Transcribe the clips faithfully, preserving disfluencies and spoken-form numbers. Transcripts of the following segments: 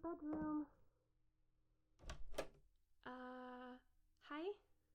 bedroom. Uh, hi?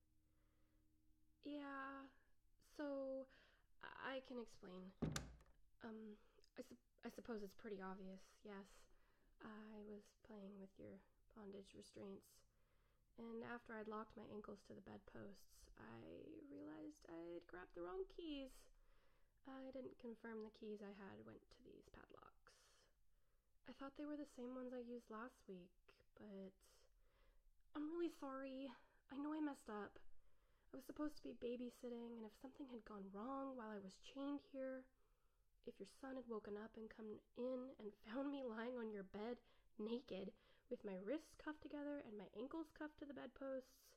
Yeah, so I can explain. Um, I, su- I suppose it's pretty obvious, yes. I was playing with your bondage restraints, and after I'd locked my ankles to the bedposts, I realized I'd grabbed the wrong keys. I didn't confirm the keys I had went to these padlocks. I thought they were the same ones I used last week, but I'm really sorry. I know I messed up. I was supposed to be babysitting, and if something had gone wrong while I was chained here, if your son had woken up and come in and found me lying on your bed naked with my wrists cuffed together and my ankles cuffed to the bedposts,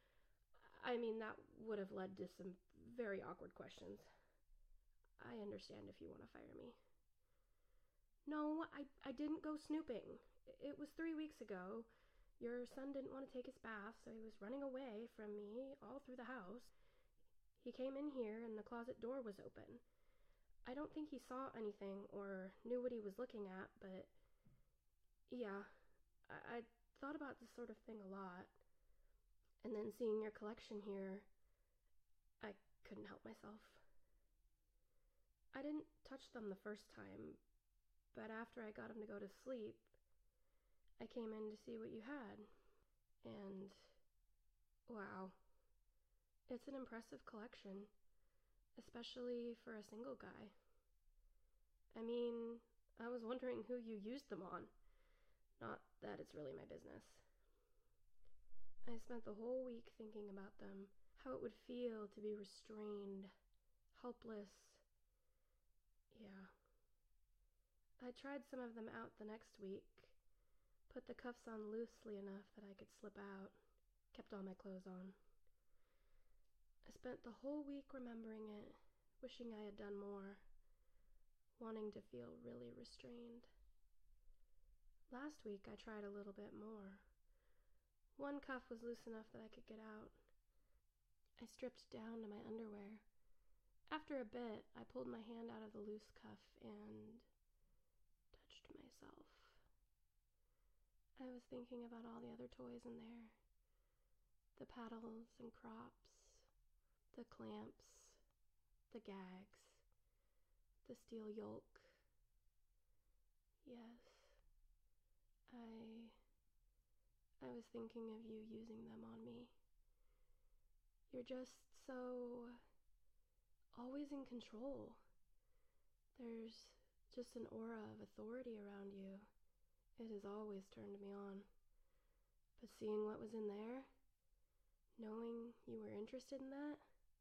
I mean, that would have led to some very awkward questions. I understand if you want to fire me. No, I, I didn't go snooping. It was three weeks ago. Your son didn't want to take his bath, so he was running away from me all through the house. He came in here and the closet door was open. I don't think he saw anything or knew what he was looking at, but yeah, I, I thought about this sort of thing a lot. And then seeing your collection here, I couldn't help myself. I didn't touch them the first time, but after I got him to go to sleep, I came in to see what you had. And wow, it's an impressive collection, especially for a single guy. I mean, I was wondering who you used them on. Not that it's really my business. I spent the whole week thinking about them, how it would feel to be restrained, helpless. Yeah. I tried some of them out the next week, put the cuffs on loosely enough that I could slip out, kept all my clothes on. I spent the whole week remembering it, wishing I had done more, wanting to feel really restrained. Last week I tried a little bit more. One cuff was loose enough that I could get out. I stripped down to my underwear. After a bit, I pulled my hand out of the loose cuff and touched myself. I was thinking about all the other toys in there. The paddles and crops, the clamps, the gags, the steel yoke. Yes, I... I was thinking of you using them on me. You're just so... always in control. There's just an aura of authority around you. It has always turned me on. But seeing what was in there, knowing you were interested in that,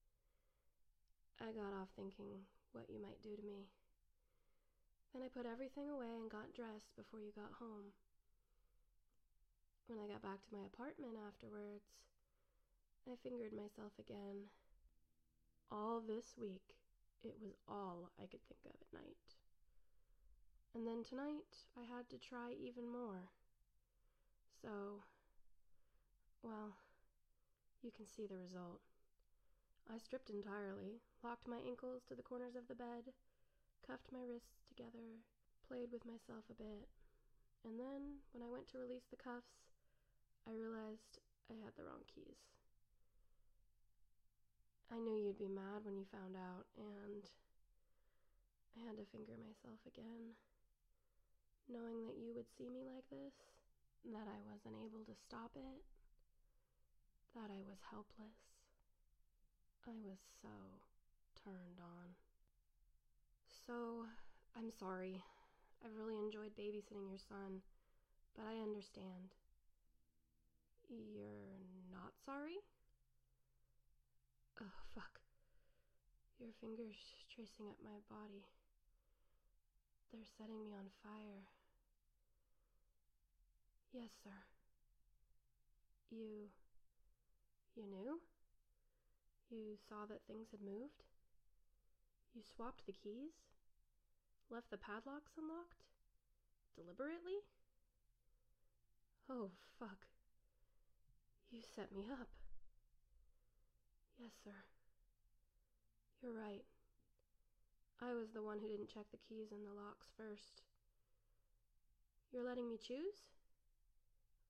I got off thinking what you might do to me. Then I put everything away and got dressed before you got home. When I got back to my apartment afterwards, I fingered myself again. All this week, it was all I could think of at night. And then tonight, I had to try even more. So, well, you can see the result. I stripped entirely, locked my ankles to the corners of the bed, cuffed my wrists together, played with myself a bit, and then, when I went to release the cuffs, I realized I had the wrong keys. I knew you'd be mad when you found out, and I had to finger myself again, knowing that you would see me like this, that I wasn't able to stop it, that I was helpless. I was so turned on. So, I'm sorry. I've really enjoyed babysitting your son, but I understand. You're not sorry? Oh, fuck. Your fingers tracing up my body. They're setting me on fire. Yes, sir. You... you knew? You saw that things had moved? You swapped the keys? Left the padlocks unlocked? Deliberately? Oh, fuck. You set me up. Yes, sir. You're right. I was the one who didn't check the keys and the locks first. You're letting me choose?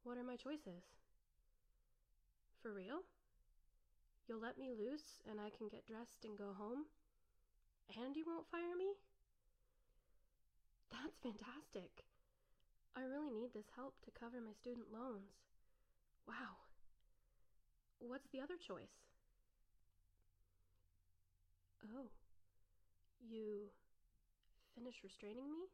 What are my choices? For real? You'll let me loose and I can get dressed and go home? And you won't fire me? That's fantastic. I really need this help to cover my student loans. Wow. What's the other choice? Oh. You finish restraining me?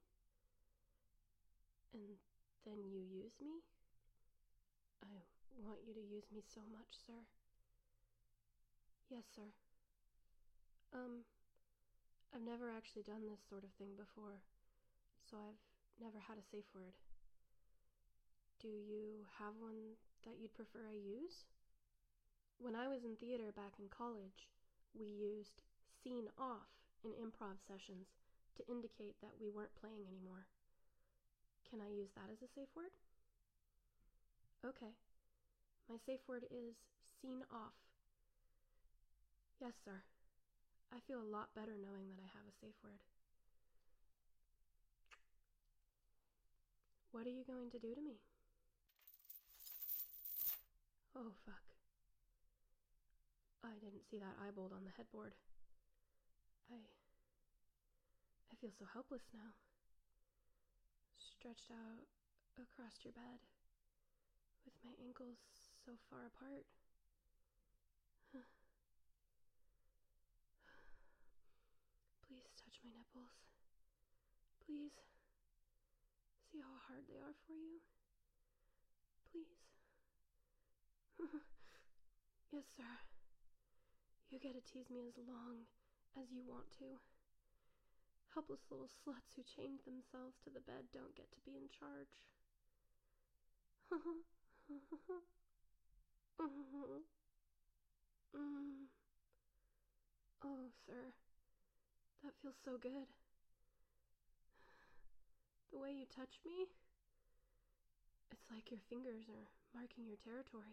And then you use me? I want you to use me so much, sir. Yes, sir. Um, I've never actually done this sort of thing before, so I've never had a safe word. Do you have one that you'd prefer I use? When I was in theater back in college, we used scene off in improv sessions to indicate that we weren't playing anymore. Can I use that as a safe word? Okay. My safe word is scene off. Yes, sir. I feel a lot better knowing that I have a safe word. What are you going to do to me? Oh, fuck. I didn't see that eyebolt on the headboard. I... I feel so helpless now. Stretched out across your bed, with my ankles so far apart. Please touch my nipples. Please. See how hard they are for you? Please. Yes, sir. You get to tease me as long as you want to. Helpless little sluts who chained themselves to the bed don't get to be in charge. mm. Oh, sir. That feels so good. The way you touch me, it's like your fingers are marking your territory.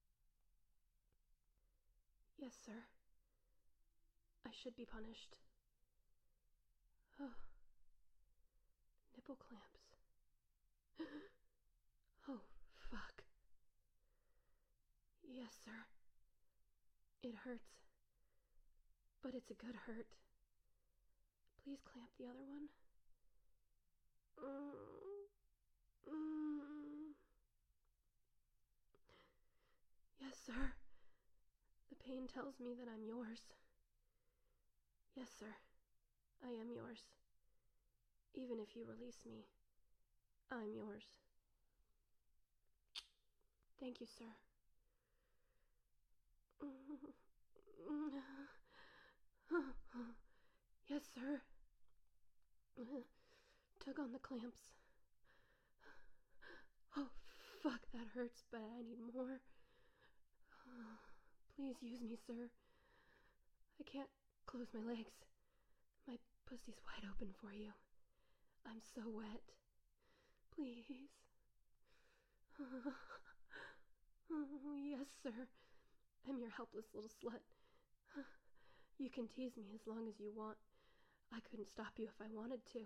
Yes, sir. I should be punished. Oh. Nipple clamps. Oh, fuck. Yes, sir. It hurts. But it's a good hurt. Please clamp the other one. Mm. Mm. Yes, sir. The pain tells me that I'm yours. Yes, sir. I am yours. Even if you release me, I'm yours. Thank you, sir. Yes, sir. Tug on the clamps. Oh, fuck, that hurts, but I need more. Please use me, sir. I can't close my legs. My pussy's wide open for you. I'm so wet. Please. Oh, yes, sir. I'm your helpless little slut. You can tease me as long as you want. I couldn't stop you if I wanted to.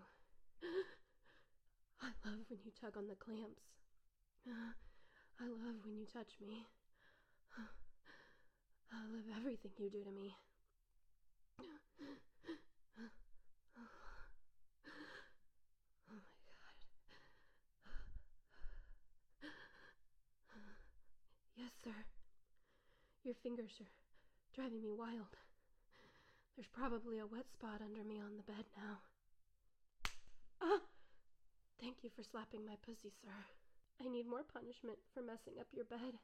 I love when you tug on the clamps. I love when you touch me. I love everything you do to me. Oh my God. Yes, sir. Your fingers are driving me wild. There's probably a wet spot under me on the bed now. Ah! Thank you for slapping my pussy, sir. I need more punishment for messing up your bed.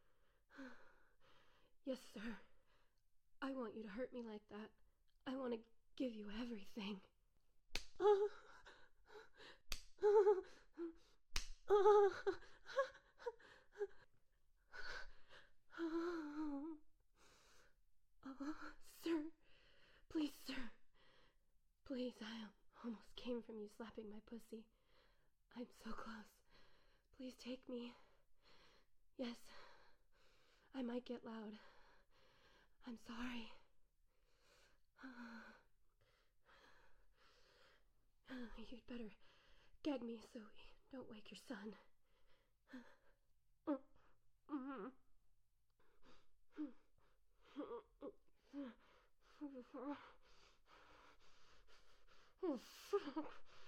Yes, sir. I want you to hurt me like that. I want to give you everything. Oh. Oh. Oh, sir. Please, sir. Please, I almost came from you slapping my pussy. I'm so close. Please take me. Yes. I might get loud. I'm sorry. You'd better gag me so we don't wake your son. Oh, fuck.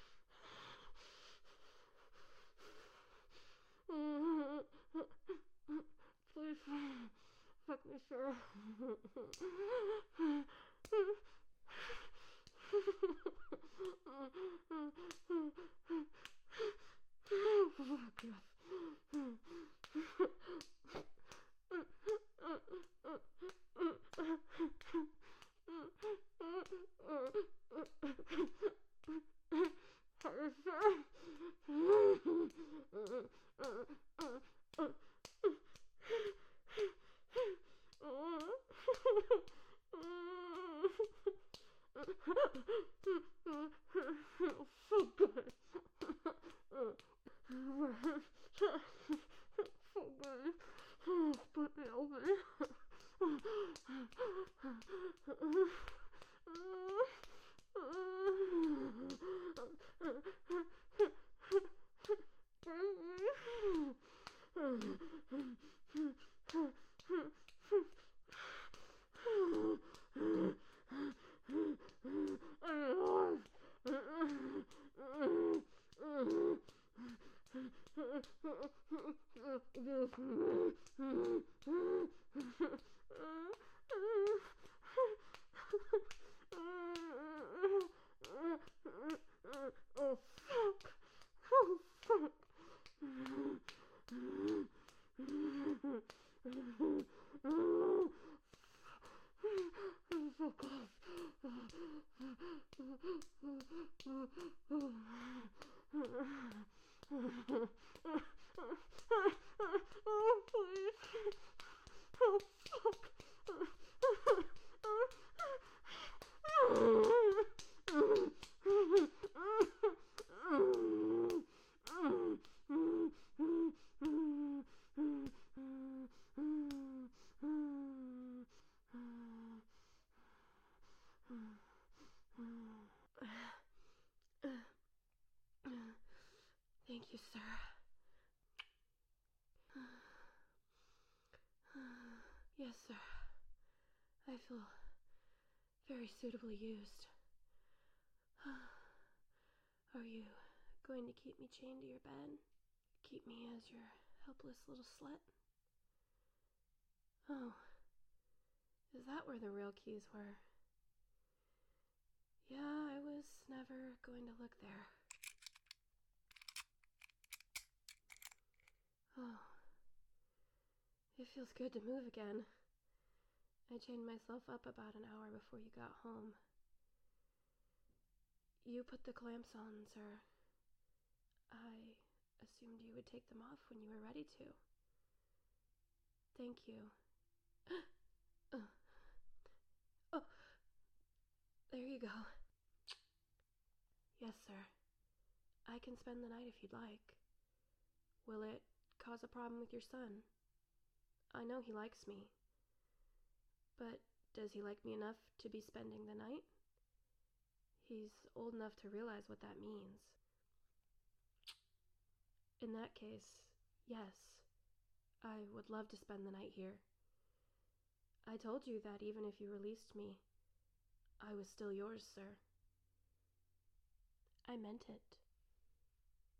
Please, fuck me, sir. So good. So good. Put me open. Oh, fuck. Oh, fuck. Fuck off. Oh, please. Oh, fuck. Thank you, sir. Yes, sir. I feel very suitably used. Are you going to keep me chained to your bed? Keep me as your helpless little slut? Oh, is that where the real keys were? Yeah, I was never going to look there. Oh, it feels good to move again. I chained myself up about an hour before you got home. You put the clamps on, sir. I assumed you would take them off when you were ready to. Thank you. uh. Oh, there you go. Yes, sir. I can spend the night if you'd like. Will it cause a problem with your son? I know he likes me. But does he like me enough to be spending the night? He's old enough to realize what that means. In that case, yes, I would love to spend the night here. I told you that even if you released me, I was still yours, sir. I meant it.